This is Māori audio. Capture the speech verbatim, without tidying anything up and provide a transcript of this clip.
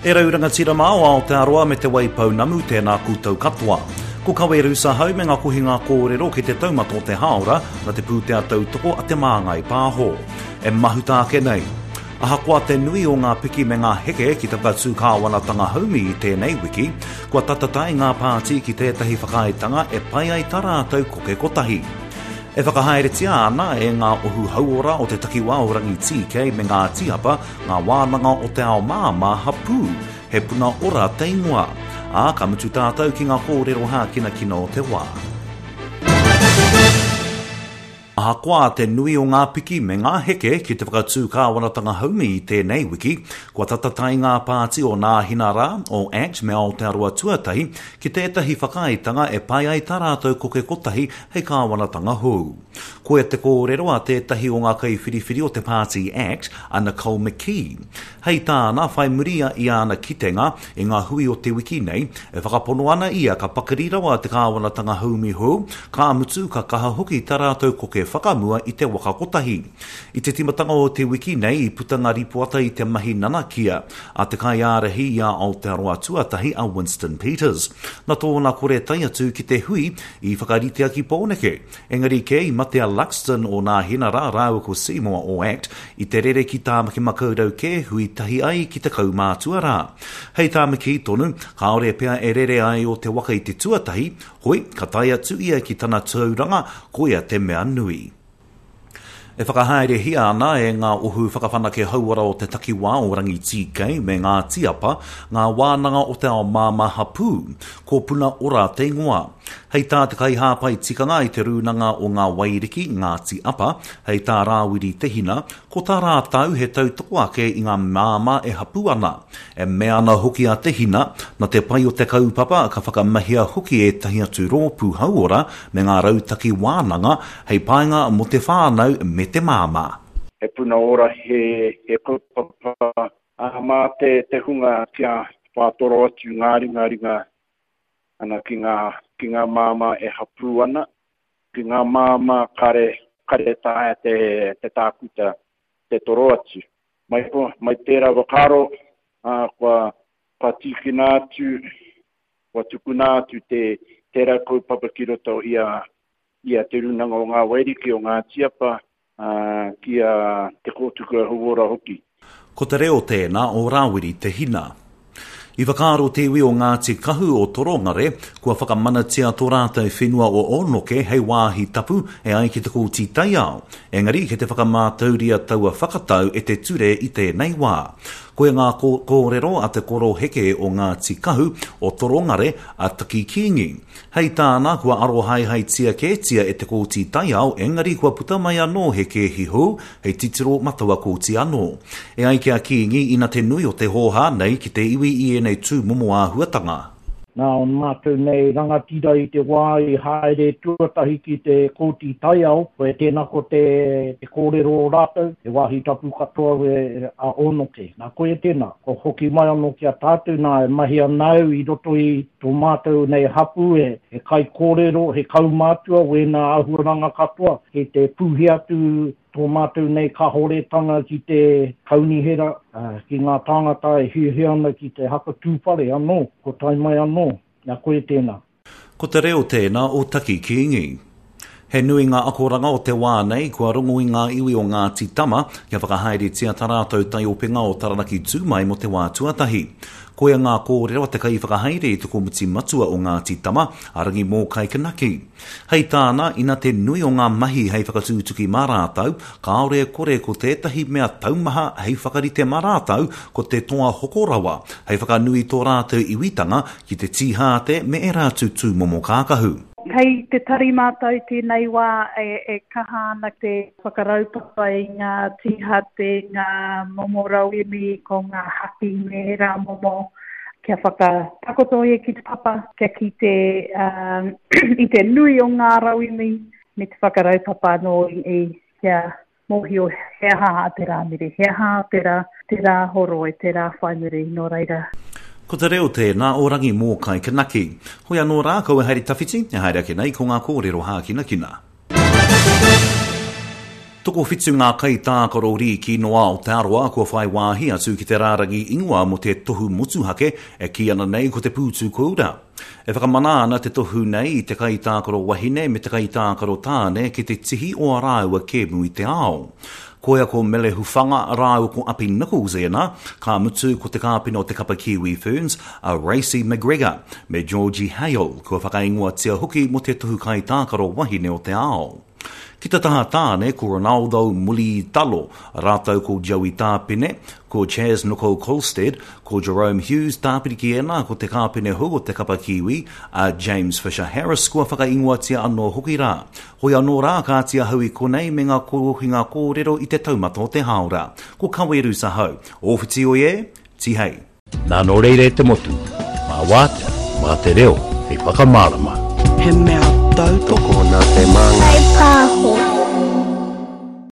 E rauranga tira mao o Aotearoa me te waipau namu tēnā kūtau katoa. Ko kaweru sa hau me ngā kuhinga kōrero ki te taumato te haora na te pūtea tautoko a te māngai pāho. E mahu tāke nei. Ahakoa te nui o ngā piki me ngā heke ki te katsu kāwanatanga haumi i tēnei wiki, kua tatatai ngā pāti ki tētahi whakaitanga e pai ai tarātau koke kotahi. E whakahaeretia ana e ngā ohu hauora o te takiwa o rangi T K me ngā tiapa ngā wānanga o te ao māma hapū, he puna ora te ingoa. A ka mutu tātou ki ngā kōrero hā kina kina o te wā. Ahakoa te nui o ngā piki me ngā heke ki te whakatū kāwanatanga haumi i tēnei wiki, kua tatatai ngā pāti o ngā hinara o ACT me Aotearoa tuatahi ki tētahi whakaitanga e pai ai tarātou koke kotahi hei kāwanatanga hou. Ko e te kōrero a tētahi o ngā kaiwhiriwhiri o te pāti ACT a Nicole McKee. Hei tāna whai muria i ana kitenga e ngā hui o te wiki nei, e whakapono ana ia ka pakarirawa te kāwanatanga haumi hou, ka amutu ka kaha hoki tarātou koke whakamua i te waka kotahi. I te timatanga o te wiki nei i putanga ripuata i te mahi nanakia, a te kai ārahi i a Aotearoa tuatahi a Winston Peters. Na tōna kore tai atu ki te hui i whakaritea ki Pōneke. Engari ke i Matea Luxton o nā hinara rāua ko Seymour o ACT i te rere ki tāmaki makaurau ke hui tahi ai ki te kaumātua rā. Hei tāmaki tonu, kaore pia e rere ai o te waka i te tuatahi, hoi, ka tai atu ia ki tana tauranga, koia te mea nui. E whakahaere hi ana e ngā uhu whakawhanake hauara o te takiwā o rangi T K me ngā tiapa, ngā wānanga o te ao māma hapū, ko puna ora te ingoa. Hei tā te kai hāpai tikanga i te rūnanga o ngā wairiki, ngā tiapa, hei tā rāwiri te hina, ko tā rātau he tautoko ake i ngā māma e hapū ana. E mea ana hoki a te hina, na te pai o te kaupapa ka whakamahia hoki e tahi atu rōpū hauora me ngā rautaki wānanga, hei painga mo te whānau me te māma. E puna ora he, he kaupapa a mā te, te hunga kia whātoro atu ngāri ngāri ngā ana ki ngā, ki ngā māma e hapū ana, ki ngā māma kare, kare tāia te, te tākuta, te toro atu. Mai, mai tērā wakaro, uh, kua, kua tīkina atu, kua tukuna atu te tērā kaupapa ki roto ia, ia te runanga o ngā wairiki o ngā tiapa, uh, kia te kōtuku huora hoki. Ko te reo tēnā o rāwiri te hina. I whakaaro te iwi o Ngāti Kahu o Torongare, kua whakamanatia tō rātou whenua o Onoke hei wāhi tapu e ai ki te kōti taiao. Engari, ke te whakamātauria taua whakatau e te ture i tēnei wā. Koe ngā kōrero a te koro heke o Ngāti Kahu o Torongare a Taki Kingi. Hei tāna kua arohai hei tia ke tia e te kōti taiao, engari kua puta mai anō he ke hihu, hei titiro matawa kōti anō. E ai kia Kingi ina te nui o te hoha nei ki te iwi i nei tū momo a huatanga. Nā, on mātou nei rangatira i te wā i haere tuatahi ki te kōti taiao, koe tēnā ko te, te kōrero o rātou, te wāhi tapu katoa e a Onoke. Nā koe tēnā, ko hoki mai anō ki a tātou nā e mahi anau i roto i tō mātou nei hapu e, e kai kōrero, he kaumātua, we nā ahuranga katoa, he te pūhi atu tō mātou nei ka horetanga ki te kaunihera, uh, ki ngā tāngata e hiuhi ana ki te haka tūpare anō, ko tai mai anō, nā koe tēnā. Ko te reo tēnā o Taki Kingi. He nui ngā akoranga o te wā nei, kua rungu i ngā iwi o Ngāti Tama, kia whakahaere tia tarātou tai o pinga o Taranaki Tūmai mo te wā tuatahi. Koea ngā kōrero a te kai whakahaere i tuko muti matua o Ngāti Tama, arangi mō kai kanaki. Hei tāna, ina te nui o ngā mahi hei whakatūtuki marātau, ka aore kore ko tētahi mea taumaha hei whakarite marātau ko te toa hokorawa, hei whakanui tō rātou iwitanga ki te tihāte me e rātu tū momo kākahu. Hei te tari mātou tēnei wā e, e kaha ana te whakaraupapa i ngā tihate, ngā momo rauimi ko ngā hapi me rā momo kia whakatakoto e ki te papa, kia ki te, um, i te nui o ngā rauimi me te whakaraupapa no i, i kia mohi o hea haa te rā mire, hea haa te rā, te rā horo e te rā whaimiri no reira. Ko te reo tēnā o rangi mō kai kanaki. Hoi anō rā kau e haere tawhiti, e haere ake nei ko ngā kōrero hā kina kina. Toko whitu ngā kai tākaro ri ki noa o te aroa kua whai wāhi atu ki te rārangi ingoa mo te tohu motuhake e ki ana nei ko te pūtū koura. E whakamana ana te tohu nei i te kai tākaro wahine me te kai tākaro tāne ki te tihi o a rāua kēmu i te ao. Koia ko mele hufanga rāua ko Api Nichols ena, ka mutu ko te kāpina o te kapa Kiwi Ferns, a Racy McGregor, me Georgie Hale, kua whakaingoa tia hoki mo te tohu kai tākaro wahine o te ao. Ki te taha tāne ko Ronaldo Muli Talo, rātau ko Joey Tāpine, ko Chaz Nicole Colstead, ko Jerome Hughes Tāpiri ki ena, ko te kāpine hu o te kapa Kiwi, a James Fisher Harris, kua whakaingoa tia anō hoki rā. Hoi anō rā kā tia hui konei me ngā korohinga kōrero i te taumata o te haora. Ko kaweru sa hau. Ōwhiti o e, ti hei. Nā no reire te motu, mā wātea, mā te reo, e whakamārama. He mea tau toko nā te manga. Kai pāho.